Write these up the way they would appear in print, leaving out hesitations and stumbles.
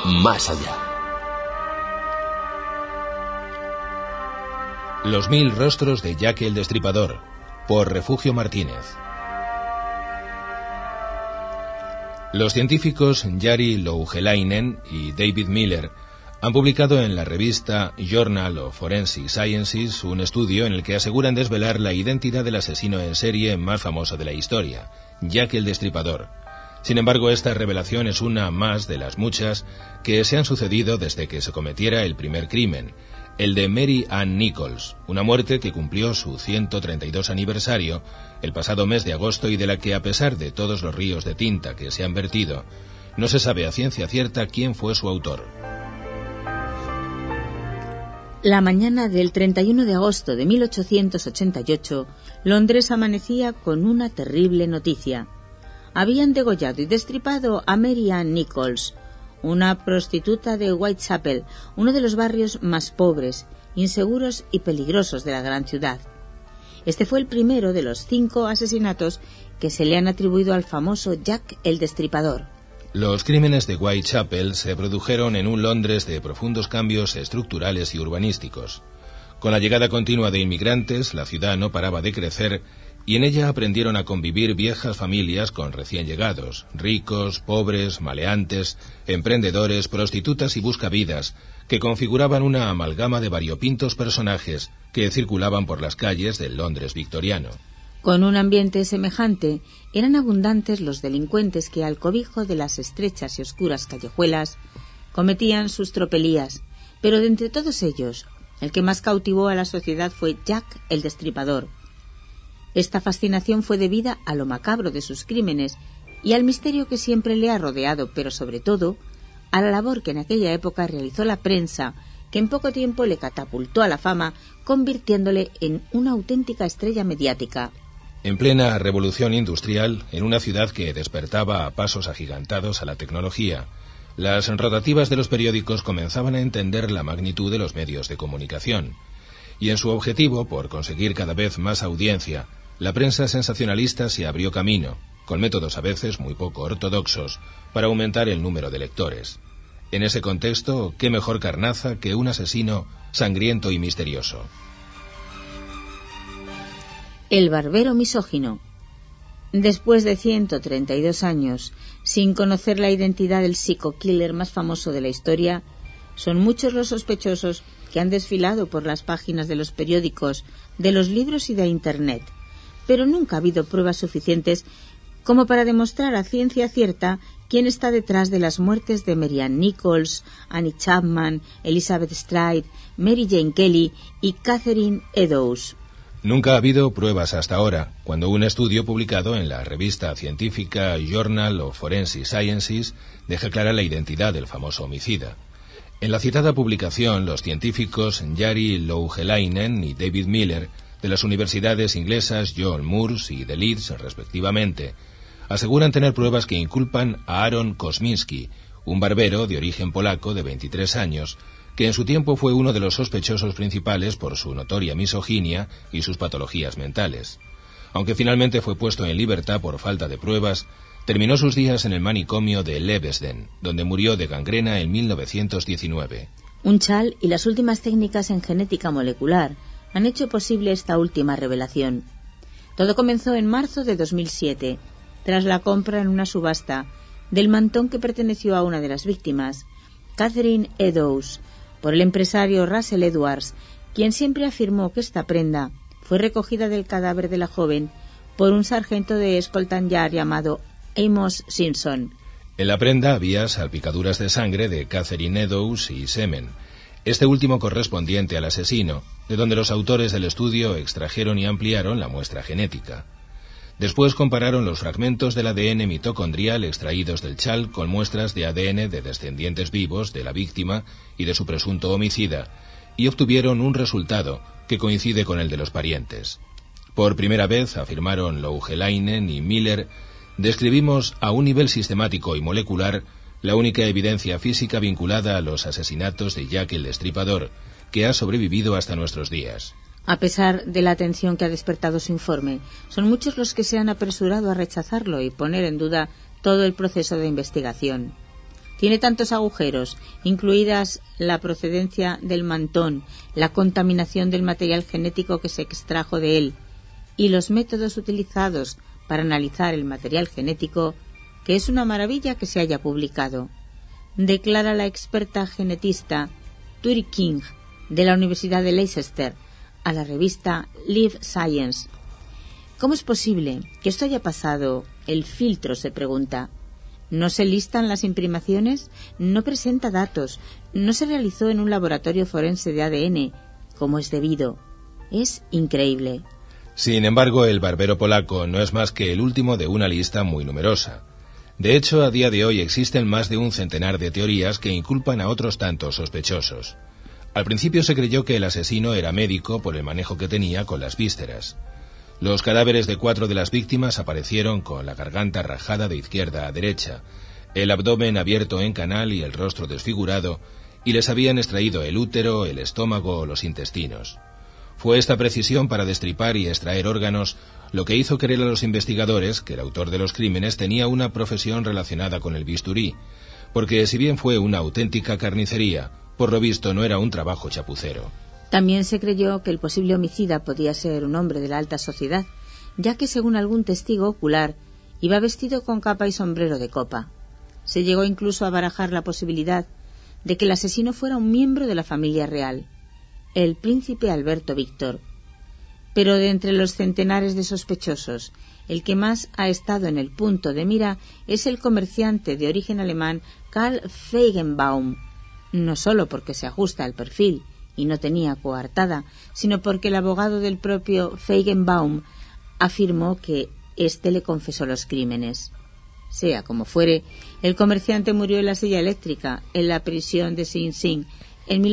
más allá. Los 1000 rostros de Jack el Destripador, por Refugio Martínez. Los científicos Jari Louhelainen y David Miller han publicado en la revista Journal of Forensic Sciences un estudio en el que aseguran desvelar la identidad del asesino en serie más famoso de la historia, Jack el Destripador. Sin embargo, esta revelación es una más de las muchas que se han sucedido desde que se cometiera el primer crimen, el de Mary Ann Nichols, una muerte que cumplió su 132 aniversario el pasado mes de agosto y de la que, a pesar de todos los ríos de tinta que se han vertido, no se sabe a ciencia cierta quién fue su autor. La mañana del 31 de agosto de 1888, Londres amanecía con una terrible noticia. Habían degollado y destripado a Mary Ann Nichols, una prostituta de Whitechapel, uno de los barrios más pobres, inseguros y peligrosos de la gran ciudad. Este fue el primero de los 5 asesinatos que se le han atribuido al famoso Jack el Destripador. Los crímenes de Whitechapel se produjeron en un Londres de profundos cambios estructurales y urbanísticos. Con la llegada continua de inmigrantes, la ciudad no paraba de crecer y en ella aprendieron a convivir viejas familias con recién llegados, ricos, pobres, maleantes, emprendedores, prostitutas y buscavidas, que configuraban una amalgama de variopintos personajes que circulaban por las calles del Londres victoriano. Con un ambiente semejante, eran abundantes los delincuentes que, al cobijo de las estrechas y oscuras callejuelas, cometían sus tropelías, pero de entre todos ellos, el que más cautivó a la sociedad fue Jack el Destripador. Esta fascinación fue debida a lo macabro de sus crímenes y al misterio que siempre le ha rodeado, pero sobre todo a la labor que en aquella época realizó la prensa, que en poco tiempo le catapultó a la fama, convirtiéndole en una auténtica estrella mediática. En plena revolución industrial, en una ciudad que despertaba a pasos agigantados a la tecnología, las rotativas de los periódicos comenzaban a entender la magnitud de los medios de comunicación, y en su objetivo, por conseguir cada vez más audiencia, la prensa sensacionalista se abrió camino, con métodos a veces muy poco ortodoxos, para aumentar el número de lectores. En ese contexto, ¿qué mejor carnaza que un asesino sangriento y misterioso? El barbero misógino. Después de 132 años, sin conocer la identidad del psico-killer más famoso de la historia, son muchos los sospechosos que han desfilado por las páginas de los periódicos, de los libros y de Internet, pero nunca ha habido pruebas suficientes como para demostrar a ciencia cierta quién está detrás de las muertes de Mary Ann Nichols, Annie Chapman, Elizabeth Stride, Mary Jane Kelly y Catherine Eddowes. Nunca ha habido pruebas hasta ahora, cuando un estudio publicado en la revista científica Journal of Forensic Sciences deja clara la identidad del famoso homicida. En la citada publicación, los científicos Jari Louhelainen y David Miller, de las universidades inglesas John Moores y de Leeds, respectivamente, aseguran tener pruebas que inculpan a Aaron Kosminski, un barbero de origen polaco de 23 años, que en su tiempo fue uno de los sospechosos principales por su notoria misoginia y sus patologías mentales. Aunque finalmente fue puesto en libertad por falta de pruebas, terminó sus días en el manicomio de Lebesden, donde murió de gangrena en 1919. Un chal y las últimas técnicas en genética molecular han hecho posible esta última revelación. Todo comenzó en marzo de 2007, tras la compra en una subasta del mantón que perteneció a una de las víctimas, Catherine Eddowes, por el empresario Russell Edwards, quien siempre afirmó que esta prenda fue recogida del cadáver de la joven por un sargento de Scotland Yard llamado Amos Simpson. En la prenda había salpicaduras de sangre de Catherine Eddowes y semen, este último correspondiente al asesino, de donde los autores del estudio extrajeron y ampliaron la muestra genética. Después compararon los fragmentos del ADN mitocondrial extraídos del chal con muestras de ADN de descendientes vivos de la víctima y de su presunto homicida, y obtuvieron un resultado que coincide con el de los parientes. Por primera vez, afirmaron Louhelainen y Miller, describimos a un nivel sistemático y molecular la única evidencia física vinculada a los asesinatos de Jack el Destripador, que ha sobrevivido hasta nuestros días. A pesar de la atención que ha despertado su informe, son muchos los que se han apresurado a rechazarlo y poner en duda todo el proceso de investigación. Tiene tantos agujeros, incluidas la procedencia del mantón, la contaminación del material genético que se extrajo de él y los métodos utilizados para analizar el material genético, que es una maravilla que se haya publicado, declara la experta genetista Turi King de la Universidad de Leicester a la revista Live Science. ¿Cómo es posible que esto haya pasado? El filtro, se pregunta. ¿No se listan las imprimaciones? ¿No presenta datos? ¿No se realizó en un laboratorio forense de ADN como es debido? Es increíble. Sin embargo, el barbero polaco no es más que el último de una lista muy numerosa. De hecho, a día de hoy existen más de un centenar de teorías que inculpan a otros tantos sospechosos. Al principio se creyó que el asesino era médico por el manejo que tenía con las vísceras. Los cadáveres de 4 de las víctimas aparecieron con la garganta rajada de izquierda a derecha, el abdomen abierto en canal y el rostro desfigurado, y les habían extraído el útero, el estómago o los intestinos. Fue esta precisión para destripar y extraer órganos lo que hizo creer a los investigadores que el autor de los crímenes tenía una profesión relacionada con el bisturí, porque si bien fue una auténtica carnicería, por lo visto no era un trabajo chapucero. También se creyó que el posible homicida podía ser un hombre de la alta sociedad, ya que según algún testigo ocular, iba vestido con capa y sombrero de copa. Se llegó incluso a barajar la posibilidad de que el asesino fuera un miembro de la familia real, el príncipe Alberto Víctor. Pero de entre los centenares de sospechosos, el que más ha estado en el punto de mira es el comerciante de origen alemán Karl Feigenbaum, no solo porque se ajusta al perfil y no tenía coartada, sino porque el abogado del propio Feigenbaum afirmó que éste le confesó los crímenes. Sea como fuere, el comerciante murió en la silla eléctrica en la prisión de Sing Sing en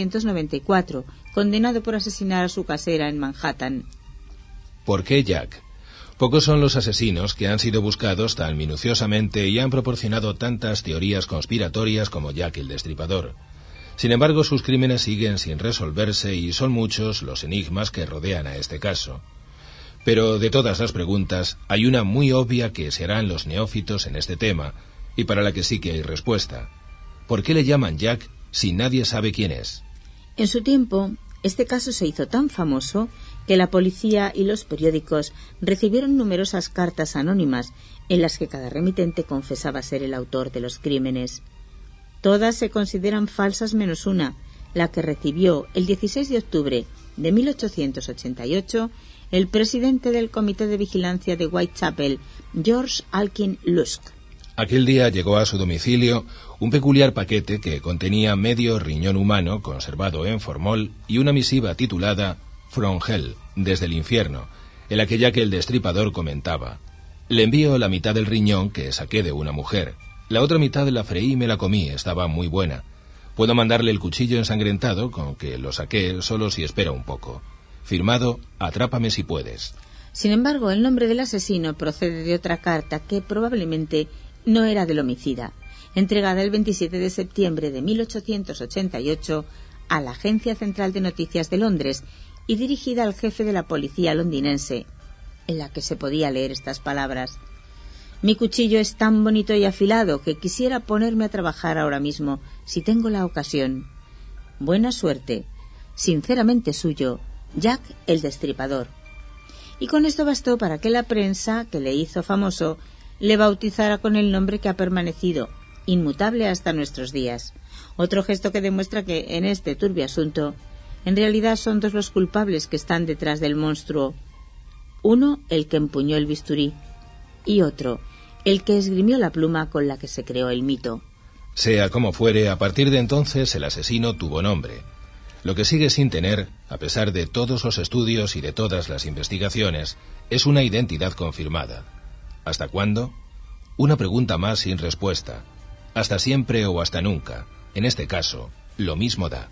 1894, condenado por asesinar a su casera en Manhattan. ¿Por qué Jack? Pocos son los asesinos que han sido buscados tan minuciosamente y han proporcionado tantas teorías conspiratorias como Jack el Destripador. Sin embargo, sus crímenes siguen sin resolverse y son muchos los enigmas que rodean a este caso. Pero de todas las preguntas, hay una muy obvia que se harán los neófitos en este tema, y para la que sí que hay respuesta. ¿Por qué le llaman Jack si nadie sabe quién es? En su tiempo, este caso se hizo tan famoso que la policía y los periódicos recibieron numerosas cartas anónimas en las que cada remitente confesaba ser el autor de los crímenes. Todas se consideran falsas menos una, la que recibió el 16 de octubre de 1888 el presidente del Comité de Vigilancia de Whitechapel, George Alkin Lusk. Aquel día llegó a su domicilio un peculiar paquete que contenía medio riñón humano conservado en formol y una misiva titulada From Hell, desde el infierno, en la que Jack el Destripador comentaba: «Le envío la mitad del riñón que saqué de una mujer. La otra mitad la freí y me la comí, estaba muy buena. Puedo mandarle el cuchillo ensangrentado con que lo saqué solo si espera un poco. Firmado, Atrápame si puedes». Sin embargo, el nombre del asesino procede de otra carta que probablemente no era del homicida, entregada el 27 de septiembre de 1888 a la Agencia Central de Noticias de Londres y dirigida al jefe de la policía londinense, en la que se podía leer estas palabras: «Mi cuchillo es tan bonito y afilado que quisiera ponerme a trabajar ahora mismo, si tengo la ocasión. Buena suerte. Sinceramente suyo, Jack el Destripador». Y con esto bastó para que la prensa, que le hizo famoso, le bautizara con el nombre que ha permanecido, inmutable hasta nuestros días. Otro gesto que demuestra que en este turbio asunto, en realidad son dos los culpables que están detrás del monstruo. Uno, el que empuñó el bisturí, y otro, el que esgrimió la pluma con la que se creó el mito. Sea como fuere, a partir de entonces el asesino tuvo nombre. Lo que sigue sin tener, a pesar de todos los estudios y de todas las investigaciones, es una identidad confirmada. ¿Hasta cuándo? Una pregunta más sin respuesta. Hasta siempre o hasta nunca. En este caso, lo mismo da.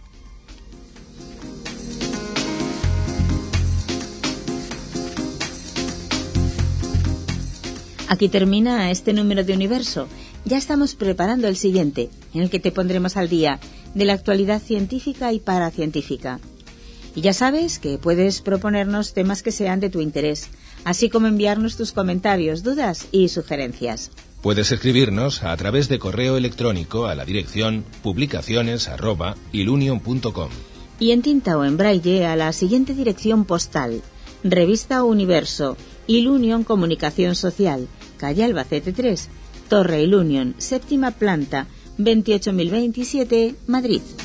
Aquí termina este número de Universo. Ya estamos preparando el siguiente, en el que te pondremos al día de la actualidad científica y paracientífica. Y ya sabes que puedes proponernos temas que sean de tu interés, así como enviarnos tus comentarios, dudas y sugerencias. Puedes escribirnos a través de correo electrónico a la dirección publicaciones@ilunion.com. Y en tinta o en braille a la siguiente dirección postal: Revista Universo, Ilunion Comunicación Social, calle Albacete 3, Torre Ilunion, séptima planta, 28.027, Madrid.